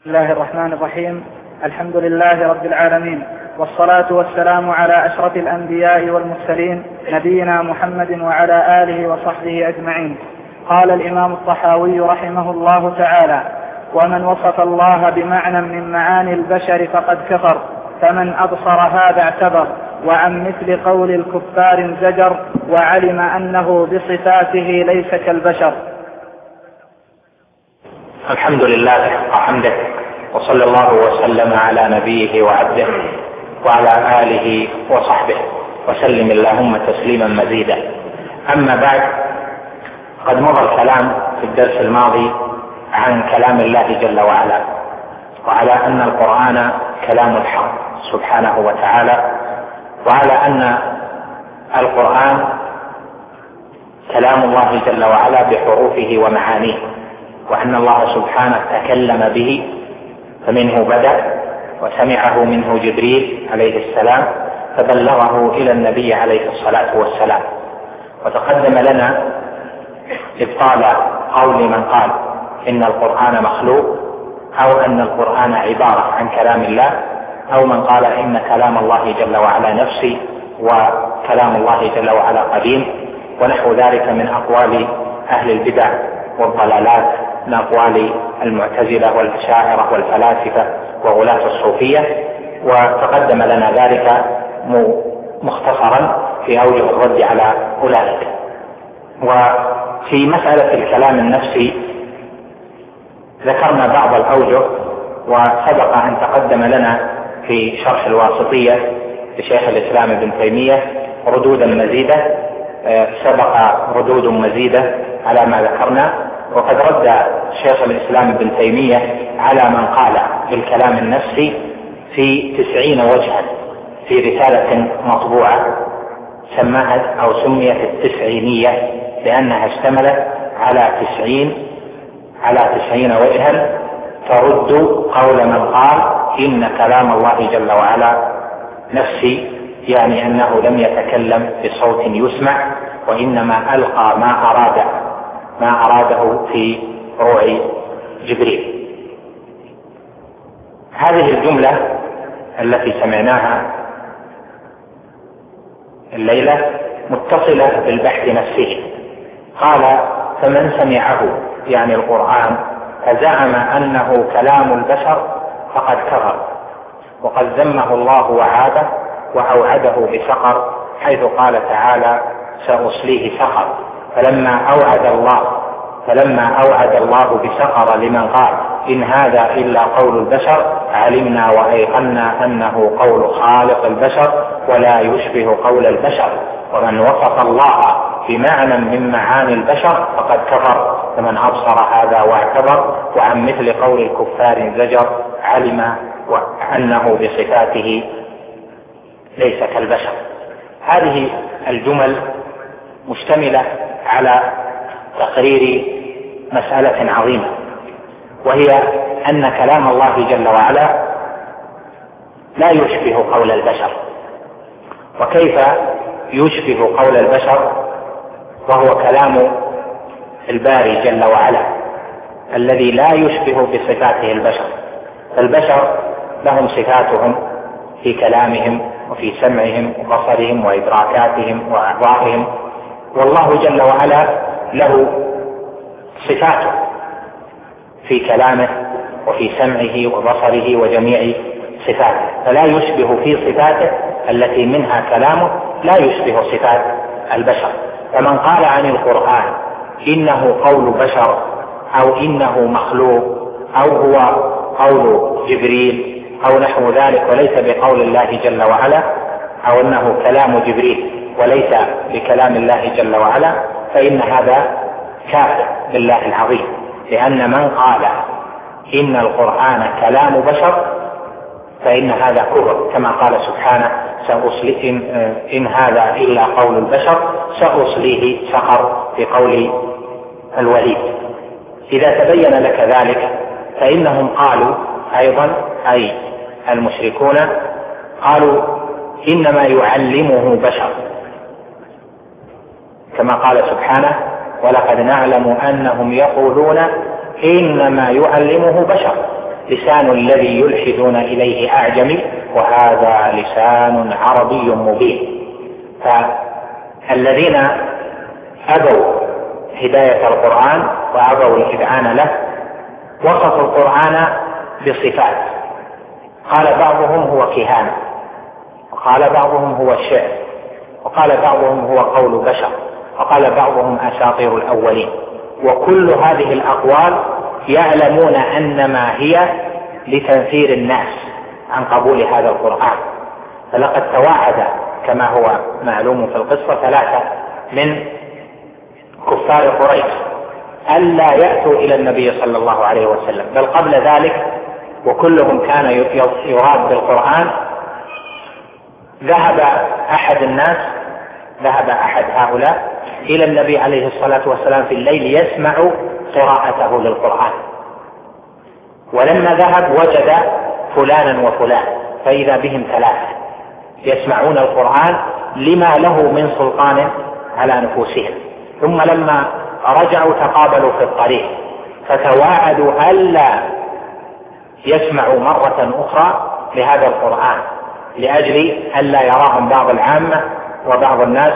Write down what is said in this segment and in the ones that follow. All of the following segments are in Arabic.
بسم الله الرحمن الرحيم. الحمد لله رب العالمين، والصلاة والسلام على أشرف الأنبياء والمرسلين نبينا محمد وعلى آله وصحبه أجمعين. قال الإمام الطحاوي رحمه الله تعالى: ومن وصف الله بمعنى من معاني البشر فقد كفر، فمن أبصر هذا اعتبر، وعن مثل قول الكفار زجر، وعلم أنه بصفاته ليس كالبشر. الحمد لله وحمده، وصلى الله وسلم على نبيه وعبده وعلى آله وصحبه وسلم اللهم تسليما مزيدا. أما بعد، قد مضى الكلام في الدرس الماضي عن كلام الله جل وعلا، وعلى أن القرآن كلام الحق سبحانه وتعالى، وعلى أن القرآن كلام الله جل وعلا بحروفه ومعانيه، وأن الله سبحانه تكلم به، فمنه بدأ وسمعه منه جبريل عليه السلام فبلغه إلى النبي عليه الصلاة والسلام. وتقدم لنا إبطال قول من قال إن القرآن مخلوق، أو أن القرآن عبارة عن كلام الله، أو من قال إن كلام الله جل وعلا نفسي وكلام الله جل وعلا قديم، ونحو ذلك من أقوال أهل البدع والضلالات، من أقوال المعتزلة والأشاعرة والفلاسفة وغلاة الصوفية. وتقدم لنا ذلك مختصرا في أوجه الرد على أولئك. وفي مسألة الكلام النفسي ذكرنا بعض الأوجه، وسبق أن تقدم لنا في شرح الواسطية لشيخ الإسلام ابن تيمية ردودا مزيدة، سبق ردود مزيدة على ما ذكرنا. وقد رد شيخ الإسلام ابن تيمية على من قال بالكلام النفسي في 90 وجها في رسالة مطبوعة سماها أو سميت التسعينية، لأنها اشتملت على 90 وجها ترد قول من قال إن كلام الله جل وعلا نفسي، يعني أنه لم يتكلم بصوت يسمع، وإنما ألقى ما أراده في روع جبريل. هذه الجملة التي سمعناها الليلة متصلة بالبحث نفسه. قال: فمن سمعه يعني القرآن فزعم أنه كلام البشر فقد كفر، وقد ذمه الله وعاده وأوعده بسقر، حيث قال تعالى: سأصليه سقر. فلما أوعد الله بسقر لمن قال إن هذا إلا قول البشر، علمنا وأيقنا أنه قول خالق البشر ولا يشبه قول البشر. ومن وصف الله بمعنى من معاني البشر فقد كفر، فمن أبصر هذا واعتبر، وعن مثل قول الكفار زجر، علم أنه بصفاته ليس كالبشر. هذه الجمل مشتملة على تقرير مسألة عظيمة، وهي أن كلام الله جل وعلا لا يشبه قول البشر. وكيف يشبه قول البشر وهو كلام الباري جل وعلا الذي لا يشبه بصفاته البشر؟ فالبشر لهم صفاتهم في كلامهم وفي سمعهم وبصرهم وإدراكاتهم وأعضائهم، والله جل وعلا له صفاته في كلامه وفي سمعه وبصره وجميع صفاته، فلا يشبه في صفاته التي منها كلامه، لا يشبه صفات البشر. فمن قال عن القرآن إنه قول بشر أو إنه مخلوق أو هو قول جبريل أو نحو ذلك وليس بقول الله جل وعلا، أو أنه كلام جبريل وليس بكلام الله جل وعلا، فإن هذا كافر بالله العظيم. لأن من قال إن القرآن كلام بشر فإن هذا كفر، كما قال سبحانه: إن هذا إلا قول البشر سأصليه سقر، في قول الوليد. إذا تبين لك ذلك فإنهم قالوا أيضا، أي المشركون قالوا إنما يعلمه بشر، كما قال سبحانه: ولقد نعلم أنهم يقولون إنما يعلمه بشر. لسان الذي يلحدون إليه أعجمي وهذا لسان عربي مبين. فالذين أبوا هداية القرآن وأبوا الإذعان له وصفوا القرآن بصفات، قال بعضهم هو كهانة، وقال بعضهم هو الشعر، وقال بعضهم هو قول بشر، وقال بعضهم أساطير الأولين. وكل هذه الأقوال يعلمون أنما هي لتنفير الناس عن قبول هذا القرآن. فلقد توعد كما هو معلوم في القصة 3 من كفار قريش ألا يأتوا إلى النبي صلى الله عليه وسلم، بل قبل ذلك وكلهم كان يراد بالقرآن. ذهب أحد هؤلاء إلى النبي عليه الصلاة والسلام في الليل يسمع قراءته للقرآن، ولما ذهب وجد فلانا وفلان فإذا بهم 3 يسمعون القرآن لما له من سلطان على نفوسهم. ثم لما رجعوا تقابلوا في الطريق فتواعدوا ألا يسمعوا مرة أخرى لهذا القرآن لأجل ألا يراهم بعض العامة وبعض الناس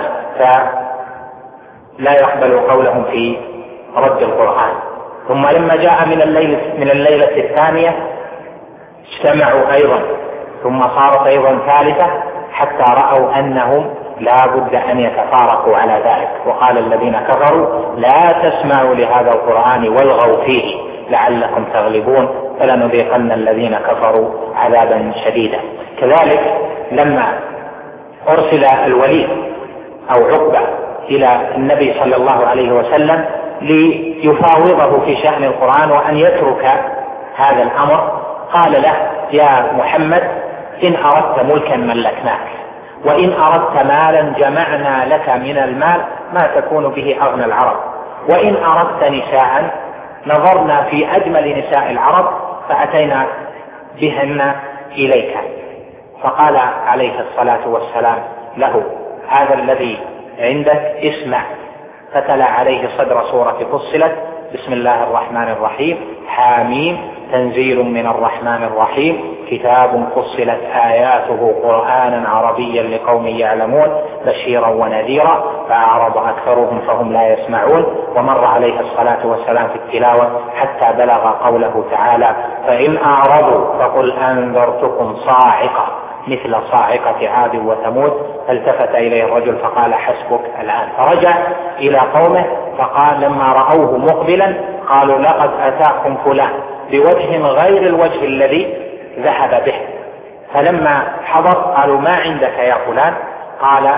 فلا يقبلوا قولهم في رد القرآن. ثم لما جاء من الليلة الثانية اجتمعوا أيضا، ثم صارت أيضا 3 حتى رأوا أنهم لا بد أن يتفارقوا على ذلك. وقال الذين كفروا لا تسمعوا لهذا القرآن والغوا فيه لعلكم تغلبون فلنذيقن الذين كفروا عذابا شديدا. كذلك لما أرسل الوليد أو عقبة إلى النبي صلى الله عليه وسلم ليفاوضه في شأن القرآن وأن يترك هذا الأمر، قال له يا محمد إن أردت ملكا ملكناك، وإن أردت مالا جمعنا لك من المال ما تكون به أغنى العرب، وإن أردت نساء نظرنا في أجمل نساء العرب فأتينا بهن إليك. فقال عليه الصلاة والسلام له هذا الذي عندك اسمع، فتلا عليه صدر سورة فصلت بسم الله الرحمن الرحيم حاميم تنزيل من الرحمن الرحيم كتاب فصلت آياته قرآنا عربيا لقوم يعلمون بشيرا ونذيرا فأعرض أكثرهم فهم لا يسمعون. ومر عليه الصلاة والسلام في التلاوة حتى بلغ قوله تعالى فإن أعرضوا فقل أنذرتكم صاعقة مثل صاعقة عاد وثمود. فالتفت إليه الرجل فقال حسبك الآن. فرجع إلى قومه فقال لما رأوه مقبلا قالوا لقد أتاكم فلان بوجه غير الوجه الذي ذهب به. فلما حضر قالوا ما عندك يا فلان؟ قال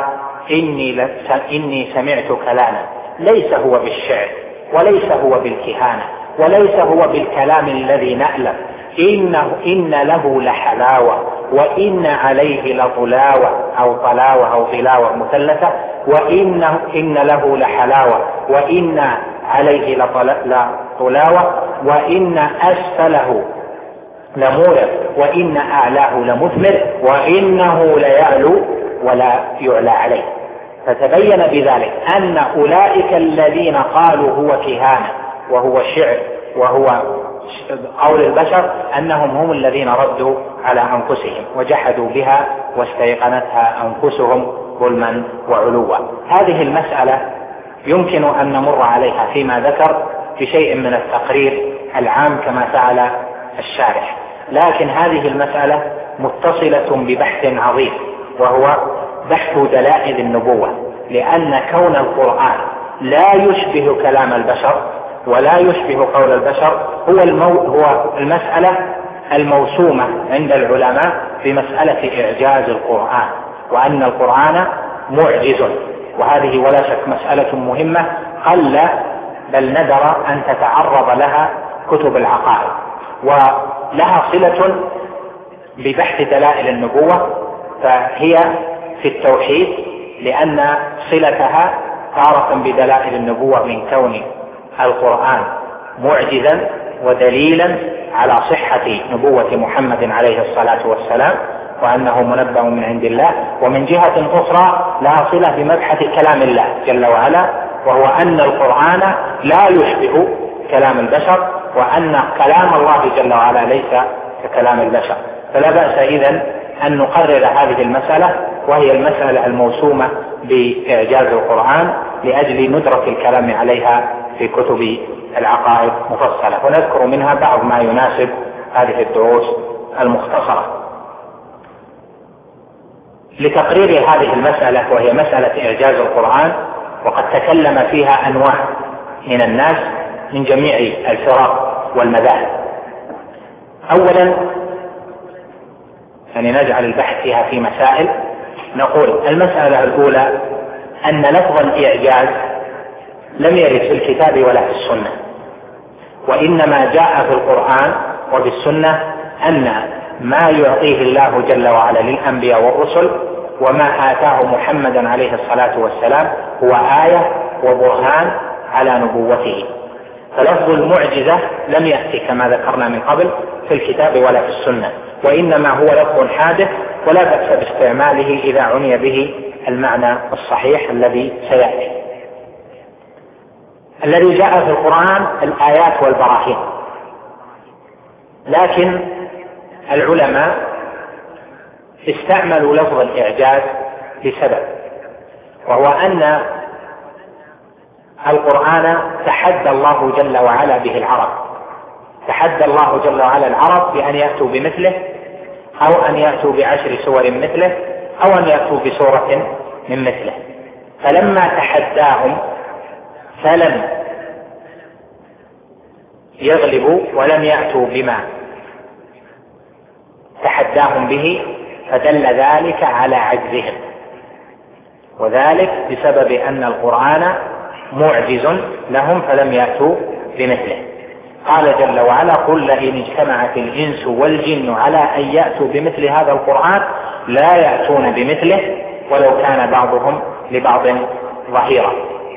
إني سمعت كلاما ليس هو بالشعر وليس هو بالكهانة وليس هو بالكلام الذي نألف، إن له لحلاوة وإن عليه لطلاوة أو طلاوة أو طلاوة مثلثة، إن له لحلاوة وإن عليه لطلاوة وإن أسفله لمورد وإن أعلاه لمثمر وإنه ليعلو ولا يعلى عليه. فتبين بذلك أن أولئك الذين قالوا هو كهانة وهو شعر وهو قول البشر أنهم هم الذين ردوا على أنفسهم وجحدوا بها واستيقنتها أنفسهم ظلما وعلوا. هذه المسألة يمكن أن نمر عليها فيما ذكر بشيء من التقرير العام كما فعل الشارح، لكن هذه المسألة متصلة ببحث عظيم وهو بحث دلائل النبوة، لأن كون القرآن لا يشبه كلام البشر ولا يشبه قول البشر هو المسألة الموسومة عند العلماء بمسألة إعجاز القرآن، وأن القرآن معجز. وهذه ولا شك مسألة مهمة قل بل ندر أن تتعرض لها كتب العقائد، ولها صلة ببحث دلائل النبوة، فهي في التوحيد لأن صلتها تارة بدلائل النبوة من كون القرآن معجزا ودليلا على صحة نبوة محمد عليه الصلاة والسلام وأنه منبأ من عند الله، ومن جهة أخرى لها صلة بمبحث كلام الله جل وعلا، وهو أن القرآن لا يشبه كلام البشر وأن كلام الله جل وعلا ليس ككلام البشر. فلا بأس إذن أن نقرر هذه المسألة، وهي المسألة الموسومة بإعجاز القرآن، لأجل ندرك الكلام عليها في كتب العقائد مفصلة، ونذكر منها بعض ما يناسب هذه الدروس المختصرة. لتقرير هذه المسألة، وهي مسألة إعجاز القرآن، وقد تكلم فيها أنواع من الناس من جميع الفرق والمذاهب. أولا يعني نجعل البحث فيها في مسائل. نقول المسألة الأولى أن لفظ الإعجاز لم يرد في الكتاب ولا في السنة، وإنما جاء في القرآن وفي السنة أن ما يعطيه الله جل وعلا للأنبياء والرسل وما آتاه محمدا عليه الصلاة والسلام هو آية وبرهان على نبوته. فلفظ المعجزة لم يأتي كما ذكرنا من قبل في الكتاب ولا في السنة، وإنما هو لفظ حادث ولا بأس باستعماله إذا عني به المعنى الصحيح الذي سيأتي. الذي جاء في القرآن الآيات والبراهين، لكن العلماء استعملوا لفظ الإعجاز لسبب، وهو أن القرآن تحدى الله جل وعلا به العرب، تحدى الله جل وعلا العرب بأن يأتوا بمثله، أو أن يأتوا بعشر سور مثله، أو أن يأتوا بسورة من مثله. فلما تحداهم فلم يغلبوا ولم يأتوا بما تحداهم به، فدل ذلك على عجزهم، وذلك بسبب أن القرآن معجز لهم فلم يأتوا بمثله. قال جل وعلا: قل لئن اجتمعت الإنس والجن على أن يأتوا بمثل هذا القرآن لا يأتون بمثله ولو كان بعضهم لبعض ظهيرا.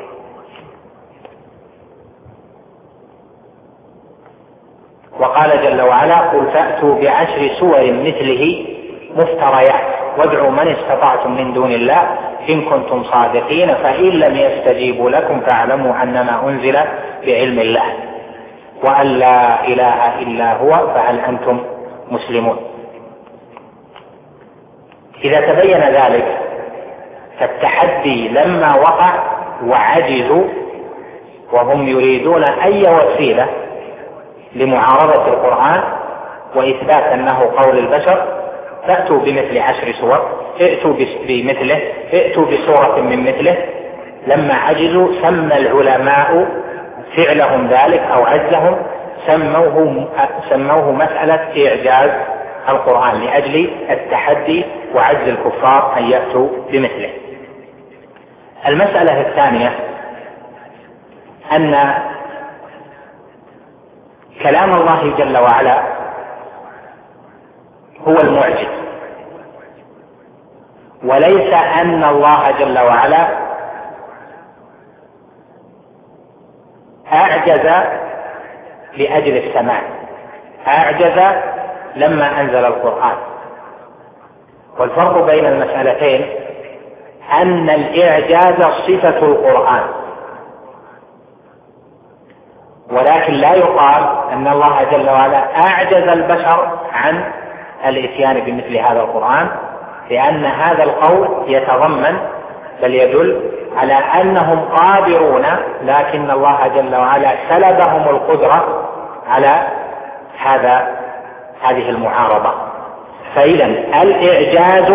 وقال جل وعلا: قل فأتوا بعشر سور مثله مفتريات وادعوا من استطعتم من دون الله إن كنتم صادقين فإن لم يستجيبوا لكم فاعلموا أنما أنزل بعلم الله وأن لا إله إلا هو فهل أنتم مسلمون. إذا تبين ذلك فالتحدي لما وقع وعجزوا وهم يريدون أي وسيلة لمعارضة القرآن وإثبات أنه قول البشر: فأتوا بمثل 10 سور، ائتوا بمثله، ائتوا بسورة من مثله. لما عجزوا سمى العلماء فعلهم ذلك أو عجزهم سموه مسألة إعجاز القرآن، لأجل التحدي وعجز الكفار أن يأتوا بمثله. المسألة الثانية أن كلام الله جل وعلا هو المعجز، وليس أن الله جل وعلا أعجز لأجل السماع، أعجز لما أنزل القرآن. والفرق بين المسألتين أن الإعجاز صفة القرآن، ولكن لا يقال أن الله جل وعلا أعجز البشر عن الإتيان بمثل هذا القرآن، لأن هذا القول يتضمن بل يدل على أنهم قادرون، لكن الله جل وعلا سلبهم القدرة على هذه المعارضة. فإذا الإعجاز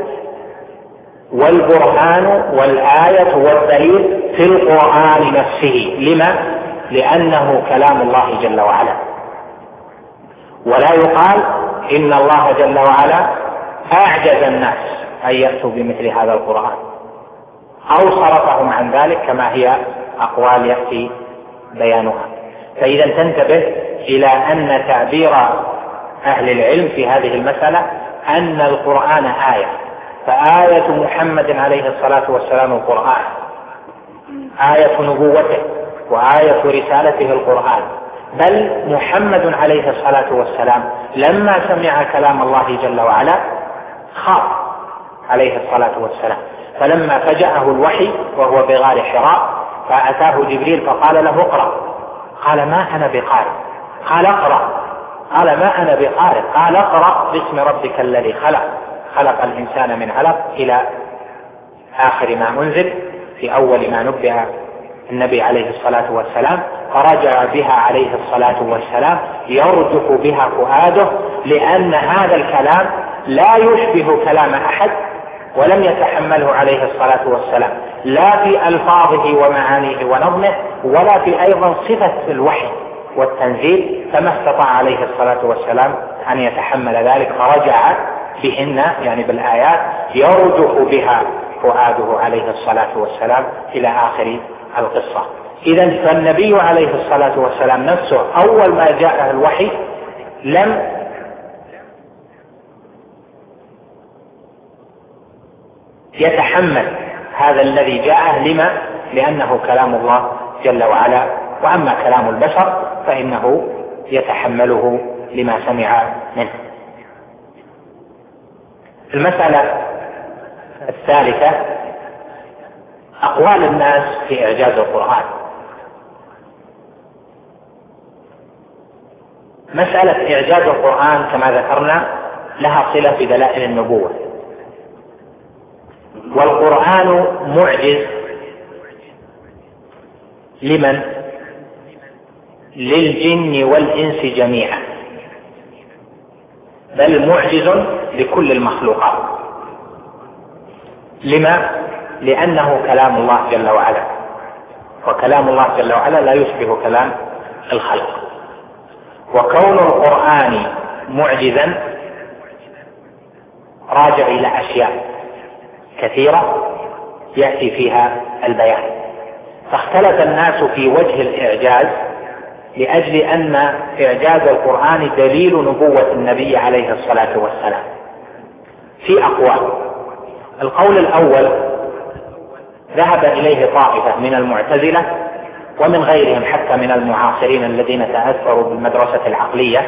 والبرهان والآية والدليل في القرآن نفسه. لما؟ لأنه كلام الله جل وعلا، ولا يقال إن الله جل وعلا أعجز الناس أن يأتوا بمثل هذا القرآن أو صرفهم عن ذلك، كما هي أقوال يأتي بيانها. فإذا تنتبه إلى أن تعبير أهل العلم في هذه المسألة أن القرآن آية، فآية محمد عليه الصلاة والسلام القرآن، آية نبوته وآية رسالته القرآن. بل محمد عليه الصلاة والسلام لما سمع كلام الله جل وعلا خاف عليه الصلاة والسلام، فلما فجأه الوحي وهو بغار حراء فأتاه جبريل فقال له: اقرأ. قال: ما أنا بقارئ. قال اقرأ، قال ما أنا بقارئ، قال اقرأ باسم ربك الذي خلق الإنسان من علق إلى آخر ما أنزل في أول ما نبئ النبي عليه الصلاة والسلام، فرجع بها عليه الصلاة والسلام يرجف بها فؤاده، لأن هذا الكلام لا يشبه كلام أحد ولم يتحمله عليه الصلاة والسلام، لا في ألفاظه ومعانيه ونظمه، ولا في أيضا صفة الوحي والتنزيل، فما استطاع عليه الصلاة والسلام أن يتحمل ذلك، فرجع بهن يعني بالآيات يرجف بها فؤاده عليه الصلاة والسلام إلى آخر القصة. إذن فالنبي عليه الصلاة والسلام نفسه أول ما جاء الوحي لم يتحمل هذا الذي جاءه، لما؟ لأنه كلام الله جل وعلا، وأما كلام البشر فإنه يتحمله لما سمع منه. المسألة الثالثة أقوال الناس في إعجاز القرآن. مسألة إعجاز القرآن كما ذكرنا لها صلة بدلائل النبوة، والقرآن معجز لمن؟ للجن والإنس جميعا، بل معجز لكل المخلوقات. لما؟ لأنه كلام الله جل وعلا، وكلام الله جل وعلا لا يشبه كلام الخلق. وكون القرآن معجزا راجع إلى أشياء كثيرة يأتي فيها البيان، فاختلف الناس في وجه الإعجاز لأجل أن إعجاز القرآن دليل نبوة النبي عليه الصلاة والسلام في أقوال. القول الأول ذهب إليه طائفة من المعتزلة ومن غيرهم حتى من المعاصرين الذين تأثروا بالمدرسة العقلية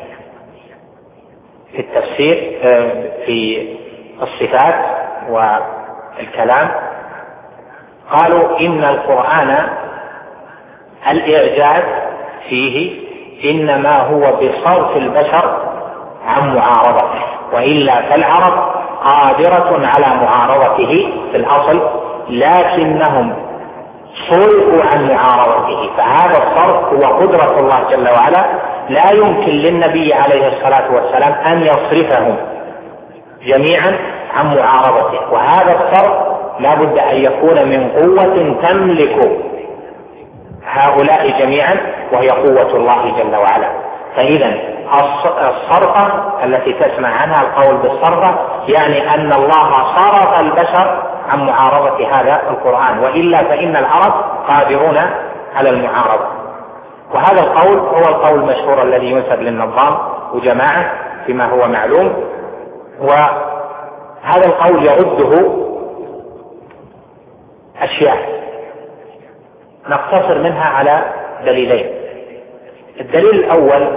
في التفسير في الصفات والكلام. قالوا إن القرآن الإعجاز فيه إنما هو بصرف البشر عن معارضته، وإلا فالعرب قادرة على معارضته في الأصل، لكنهم صرفوا عن معارضته، فهذا الصرف هو قدرة الله جل وعلا، لا يمكن للنبي عليه الصلاة والسلام أن يصرفهم جميعا عن معارضته، وهذا الصرف لا بد أن يكون من قوة تملك هؤلاء جميعا، وهي قوة الله جل وعلا. فإذا الصرفة التي تسمع عنها القول بالصرفة يعني أن الله صرف البشر عن معارضة هذا القرآن، وإلا فإن العرب قادرون على المعارضة. وهذا القول هو القول المشهور الذي ينسب للنظام وجماعة فيما هو معلوم، وهذا القول يرده أشياء نقتصر منها على دليلين. الدليل الأول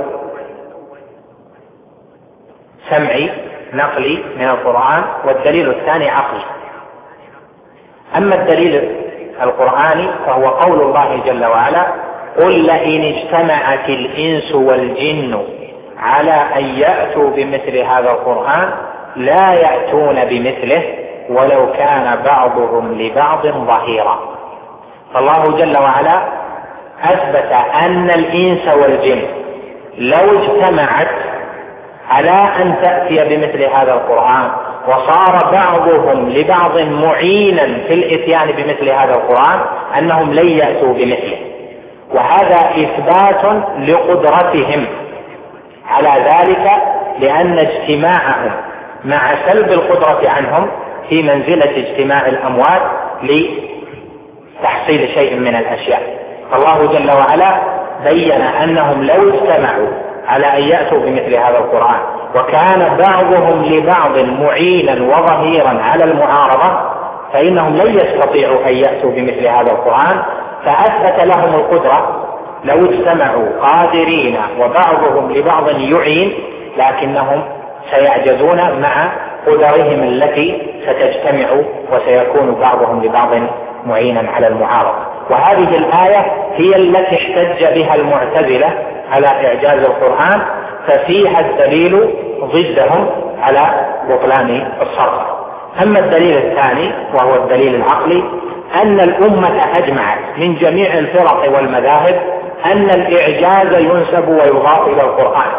سمعي نقلي من القرآن، والدليل الثاني عقلي. أما الدليل القرآني فهو قول الله جل وعلا: قل لئن اجتمعت الإنس والجن على أن يأتوا بمثل هذا القرآن لا يأتون بمثله ولو كان بعضهم لبعض ظهيرا. فالله جل وعلا أثبت أن الإنس والجن لو اجتمعت على أن تأتي بمثل هذا القرآن وصار بعضهم لبعض معينا في الإتيان بمثل هذا القرآن أنهم لن يأتوا بمثله، وهذا إثبات لقدرتهم على ذلك، لأن اجتماعهم مع سلب القدرة عنهم في منزلة اجتماع الأموات لتحصيل شيء من الأشياء. فالله جل وعلا بين أنهم لو اجتمعوا على أن يأتوا بمثل هذا القرآن وكان بعضهم لبعض معينا وظهيرا على المعارضة فإنهم لن يستطيعوا أن يأتوا بمثل هذا القرآن، فأثبت لهم القدرة لو اجتمعوا قادرين وبعضهم لبعض يعين، لكنهم سيعجزون مع قدرهم التي ستجتمع وسيكون بعضهم لبعض معينا على المعارضة. وهذه الآية هي التي احتج بها المعتزلة على إعجاز القرآن، ففيها الدليل ضدهم على بطلان الصرف. أما الدليل الثاني وهو الدليل العقلي، أن الأمة أجمعت من جميع الفرق والمذاهب أن الإعجاز ينسب ويضاف إلى القرآن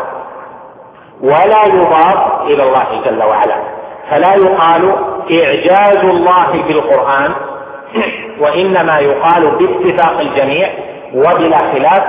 ولا يضاف إلى الله جل وعلا، فلا يقال إعجاز الله بالقرآن، وإنما يقال باتفاق الجميع وبلا خلاف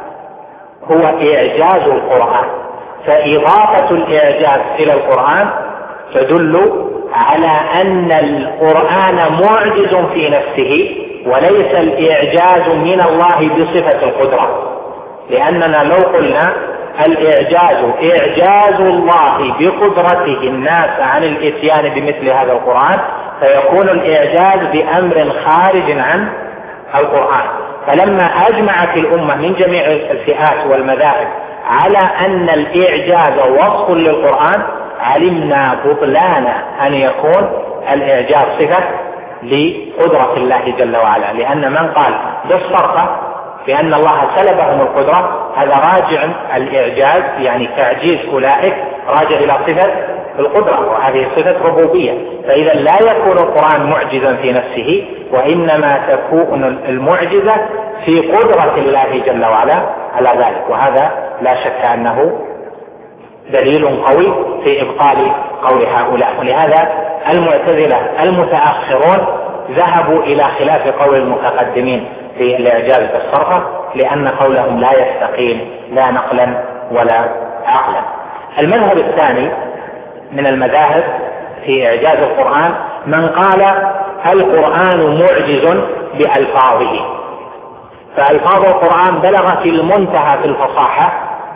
هو إعجاز القرآن. فإضافة الإعجاز إلى القرآن تدل على أن القرآن معجز في نفسه وليس الإعجاز من الله بصفة القدرة، لأننا لو قلنا الإعجاز إعجاز الله بقدرته الناس عن الإتيان بمثل هذا القرآن فيكون الإعجاز بأمر خارج عن القرآن. فلما أجمعت الأمة من جميع الفئات والمذاهب على أن الإعجاز وصف للقرآن علمنا بطلان أن يكون الإعجاز صفة لقدرة الله جل وعلا، لأن من قال بالصرف بأن الله سلبهم القدرة هذا راجع الإعجاز، يعني تعجيز أولئك راجع إلى صفة القدرة، وهذه صفة ربوبية. فإذا لا يكون القرآن معجزا في نفسه، وإنما تكون المعجزة في قدرة الله جل وعلا على ذلك، وهذا لا شك أنه دليل قوي في إبطال قول هؤلاء. ولهذا المعتزلة المتأخرون ذهبوا إلى خلاف قول المتقدمين في الإعجاز بالصرف، لأن قولهم لا يستقيم لا نقلا ولا عقلا. المذهب الثاني من المذاهب في إعجاز القرآن من قال القرآن معجز بألفاظه، فألفاظ القرآن بلغت المنتهى في الفصاحة،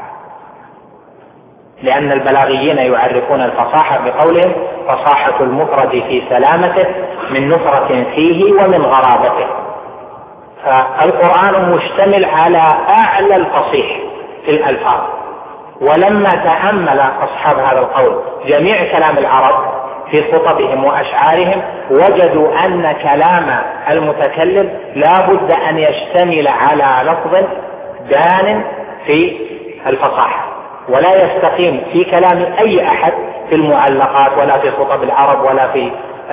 لأن البلاغيين يعرفون الفصاحة بقولهم فصاحة المفرد في سلامته من نفرة فيه ومن غرابته. فالقرآن مشتمل على أعلى الفصيح في الألفاظ. ولما تأمل أصحاب هذا القول جميع كلام العرب في خطبهم وأشعارهم وجدوا أن كلام المتكلم لا بد أن يشتمل على لفظ دان في الفصاحة، ولا يستقيم في كلام أي أحد في المعلقات ولا في خطب العرب ولا في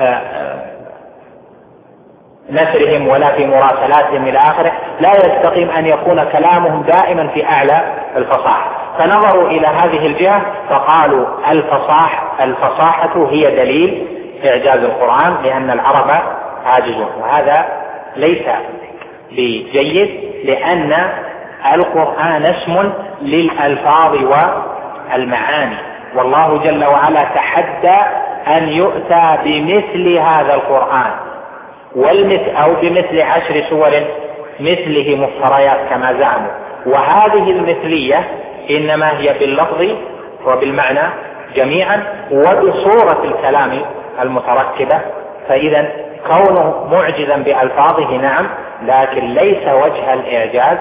نثرهم ولا في مراسلاتهم إلى آخره، لا يستقيم أن يكون كلامهم دائما في أعلى الفصاحة. فنظروا إلى هذه الجهة فقالوا الفصاحة هي دليل إعجاز القرآن، لأن العرب عاجزون، وهذا ليس بجيد، لأن القرآن اسم للألفاظ والمعاني، والله جل وعلا تحدى أن يؤتى بمثل هذا القرآن أو بمثل 10 سور مثله مفتريات كما زعموا، وهذه المثلية إنما هي باللفظ وبالمعنى جميعا وبصورة الكلام المتركبة. فإذا كونه معجزا بألفاظه نعم، لكن ليس وجه الإعجاز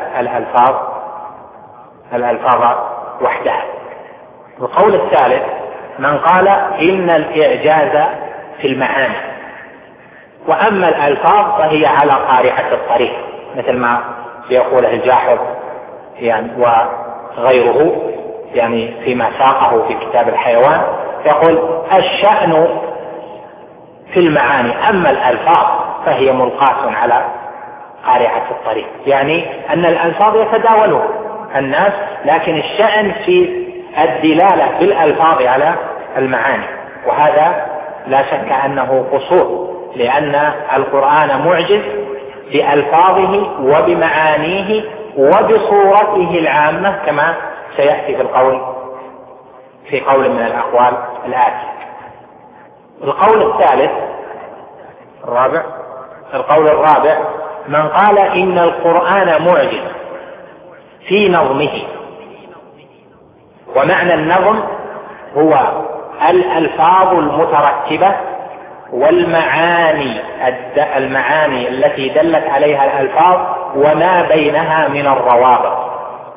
الألفاظ وحدها. القول الثالث من قال إن الإعجاز في المعاني، وأما الألفاظ فهي على قارعة الطريق، مثل ما يقوله الجاحظ يعني وغيره يعني فيما ساقه في كتاب الحيوان، يقول الشأن في المعاني، أما الألفاظ فهي ملقاة على قارعة الطريق، يعني أن الألفاظ يتداولون الناس، لكن الشأن في الدلالة بالألفاظ على المعاني، وهذا لا شك أنه قصور، لأن القرآن معجز بألفاظه وبمعانيه وبصورته العامة كما سيأتي في قول من الأقوال الآتي. القول الرابع من قال إن القرآن معجز في نظمه، ومعنى النظم هو الألفاظ المتركبة والمعاني التي دلت عليها الألفاظ وما بينها من الروابط،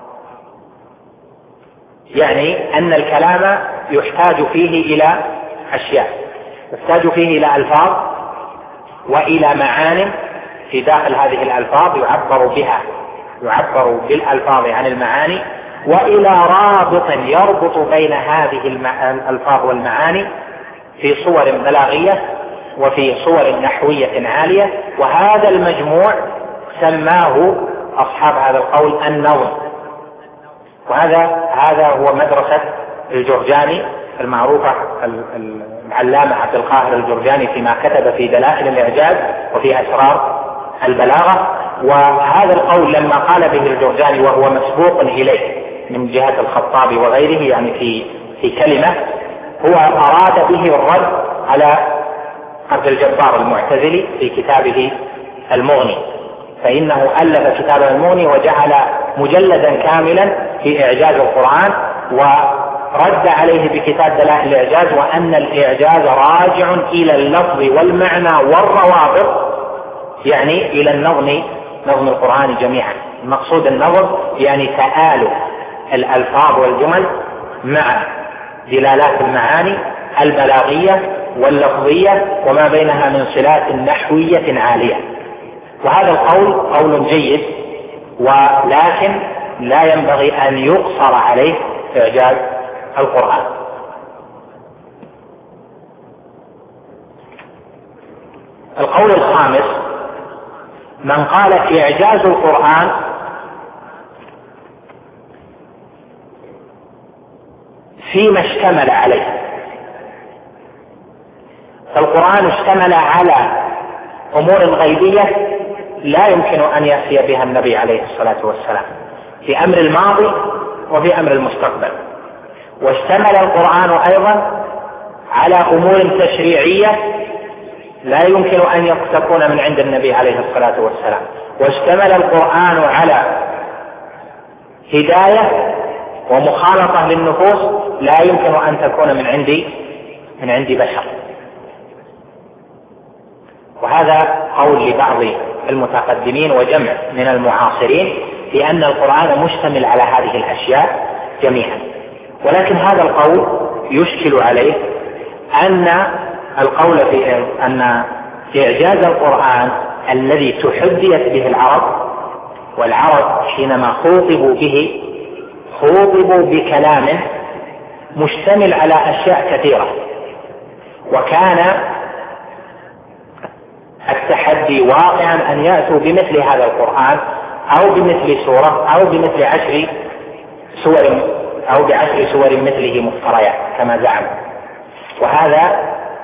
يعني أن الكلام يحتاج فيه إلى أشياء، يحتاج فيه إلى ألفاظ وإلى معان في داخل هذه الألفاظ يعبر بالألفاظ عن المعاني، وإلى رابط يربط بين هذه الألفاظ والمعاني في صور بلاغية وفي صور نحوية عالية. وهذا المجموع سماه أصحاب هذا القول النظم. وهذا هو مدرسة الجرجاني المعروفة، العلامة عبد القاهر الجرجاني فيما كتب في دلائل الإعجاز وفي أسرار البلاغة. وهذا القول لما قال به الجرجاني وهو مسبوق إليه من جهة الخطابي وغيره، يعني في كلمة، هو أراد به الرد على عبد الجبار المعتزلي في كتابه المغني، فإنه ألف كتاب المغني وجعل مجلدا كاملا في إعجاز القرآن، ورد عليه بكتاب دلائل الإعجاز، وأن الإعجاز راجع إلى اللفظ والمعنى والروابط، يعني إلى نظم القرآن جميعا. المقصود النظم يعني تآلف الألفاظ والجمل مع دلالات المعاني البلاغية واللفظية وما بينها من صلات نحوية عالية. وهذا القول قول جيد، ولكن لا ينبغي أن يقصر عليه إعجاز القرآن. القول الخامس: من قال إعجاز القرآن فيما اشتمل عليه. فالقرآن اشتمل على أمور غيبية لا يمكن أن يأتي بها النبي عليه الصلاة والسلام، في أمر الماضي وفي أمر المستقبل. واشتمل القرآن أيضا على أمور تشريعية لا يمكن أن تكون من عند النبي عليه الصلاة والسلام. واشتمل القرآن على هداية ومخالطة للنفوس لا يمكن أن تكون من عند بشر. وهذا قول لبعض المتقدمين وجمع من المعاصرين بأن القرآن مشتمل على هذه الأشياء جميعا. ولكن هذا القول يشكل عليه أن القول في أن إعجاز القرآن الذي تحدثت به العرب، والعرب حينما خوطبوا به خوطبوا بكلام مشتمل على أشياء كثيرة، وكان التحدي واقعا أن يأتوا بمثل هذا القرآن أو بمثل سورة أو بمثل 10 سور أو ب10 سور مثله مفتريات كما زعم. وهذا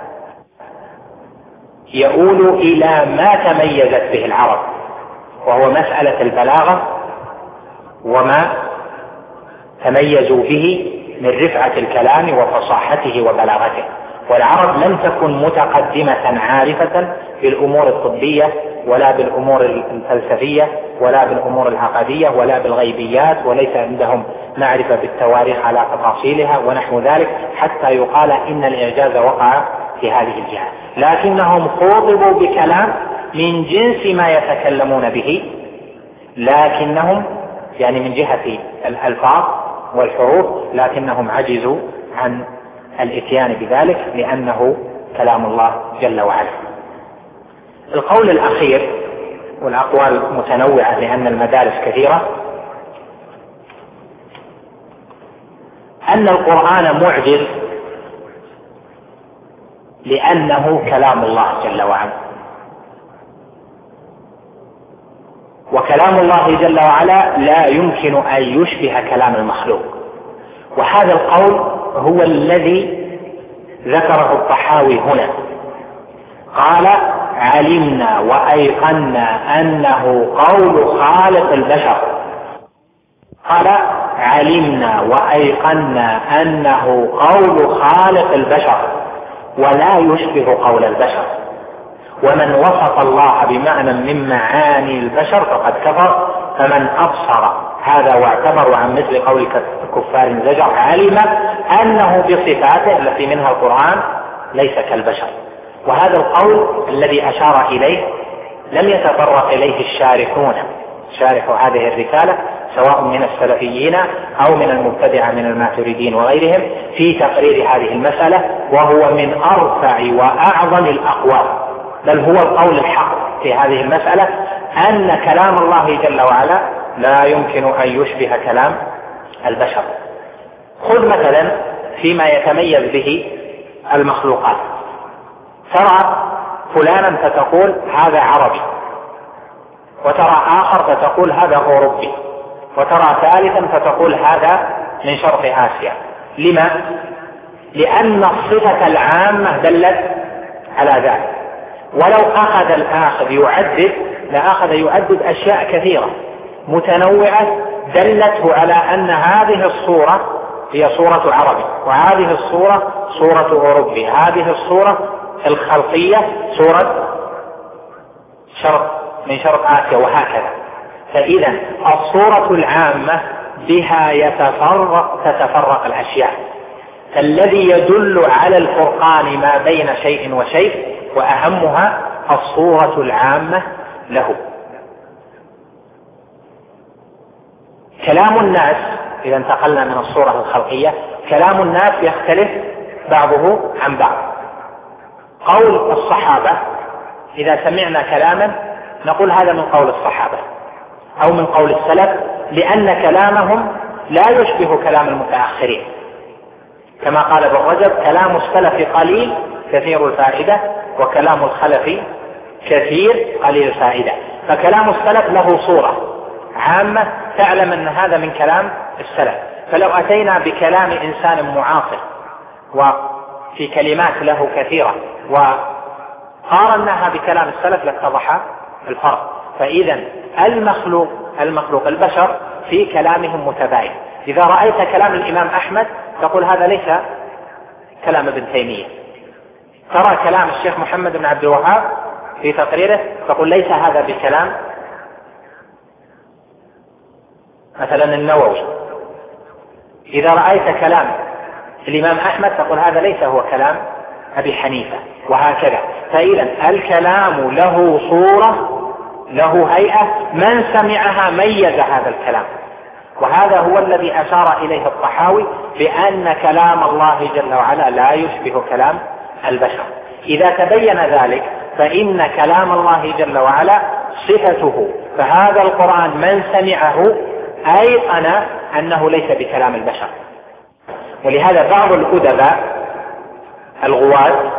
يؤول إلى ما تميزت به العرب، وهو مسألة البلاغة وما تميزوا به من رفعة الكلام وفصاحته وبلاغته. والعرب لم تكن متقدمة عارفة بالأمور الطبية ولا بالأمور الفلسفية ولا بالأمور العقدية ولا بالغيبيات، وليس عندهم معرفة بالتواريخ على تفاصيلها ونحو ذلك حتى يقال إن الإعجاز وقع في هذه الجهة. لكنهم خوطبوا بكلام من جنس ما يتكلمون به، لكنهم يعني من جهة الألفاظ والحروف، لكنهم عجزوا عن الاتيان بذلك لأنه كلام الله جل وعلا. القول الأخير، والأقوال متنوعة لأن المدارس كثيرة، أن القرآن معجز لأنه كلام الله جل وعلا، وكلام الله جل وعلا لا يمكن أن يشبه كلام المخلوق. وهذا القول هو الذي ذكره الطحاوي هنا، قال: علمنا وأيقنا أنه قول خالق البشر. قال: علمنا وأيقنا أنه قول خالق البشر ولا يشبه قول البشر. ومن وصف الله بمعنى من معاني البشر فقد كفر. فمن أبصر هذا واعتبر عن مثل قول كفار زجر علم أنه بصفاته التي منها القرآن ليس كالبشر. وهذا القول الذي أشار إليه لم يتطرق إليه الشارحون، شارح هذه الرسالة سواء من السلفيين أو من المبتدعة من الماتريديين وغيرهم في تقرير هذه المسألة، وهو من أرفع وأعظم الأقوال، بل هو القول الحق في هذه المسألة أن كلام الله جل وعلا لا يمكن أن يشبه كلام البشر. خذ مثلا فيما يتميز به المخلوقات، ترى فلانا فتقول هذا عربي، وترى آخر فتقول هذا أوروبي، وترى ثالثا فتقول هذا من شرق آسيا. لما؟ لأن الصفة العامة دلت على ذلك. ولو أخذ الآخذ يعدد لأخذ يعدد أشياء كثيرة متنوعة دلته على أن هذه الصورة هي صورة عربي، وهذه الصورة صورة أوروبي، هذه الصورة الخلقية صورة من شرق آسيا، وهكذا. فإذا الصورة العامة بها تتفرق الأشياء، فالذي يدل على الفرقان ما بين شيء وشيء وأهمها الصورة العامة له. كلام الناس إذا انتقلنا من الصورة الخلقية، كلام الناس يختلف بعضه عن بعض. قول الصحابة إذا سمعنا كلاما نقول هذا من قول الصحابة أو من قول السلف، لأن كلامهم لا يشبه كلام المتأخرين، كما قال ابن رجب كلام السلف قليل كثير الفائدة، وكلام الخلف كثير قليل الفائدة. فكلام السلف له صورة عامة تعلم أن هذا من كلام السلف. فلو أتينا بكلام إنسان معاصر وفي كلمات له كثيرة وقارناها بكلام السلف لاتضح الفرق. فإذا المخلوق البشر في كلامهم متباين. إذا رأيت كلام الإمام أحمد تقول هذا ليس كلام ابن تيمية، ترى كلام الشيخ محمد بن عبد الوهاب في تقريره تقول ليس هذا بكلام مثلا النووي. إذا رأيت كلام الإمام أحمد تقول هذا ليس هو كلام أبي حنيفة، وهكذا. فإذا الكلام له صورة له هيئة، من سمعها ميز هذا الكلام، وهذا هو الذي أشار إليه الطحاوي بأن كلام الله جل وعلا لا يشبه كلام البشر. إذا تبين ذلك فإن كلام الله جل وعلا صفته، فهذا القرآن من سمعه أيقن أنه ليس بكلام البشر. ولهذا بعض الأدباء الغواة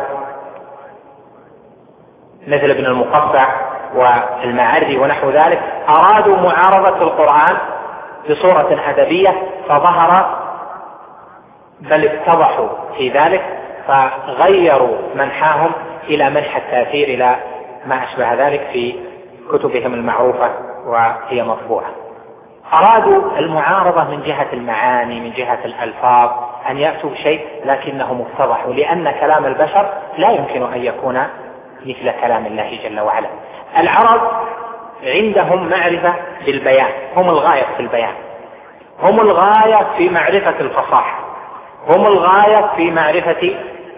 مثل ابن المقفع والمعري ونحو ذلك أرادوا معارضة القرآن بصورة أدبية فظهر بل اتضحوا في ذلك، فغيروا منحاهم إلى منح التأثير إلى ما أشبه ذلك في كتبهم المعروفة وهي مطبوعة. أرادوا المعارضة من جهة المعاني من جهة الألفاظ أن يأتوا بشيء، لكنهم اتضحوا لأن كلام البشر لا يمكن أن يكون مثل كلام الله جل وعلا. العرب عندهم معرفة بالبيان، هم الغاية في البيان، هم الغاية في معرفة الفصاحة، هم الغاية في معرفة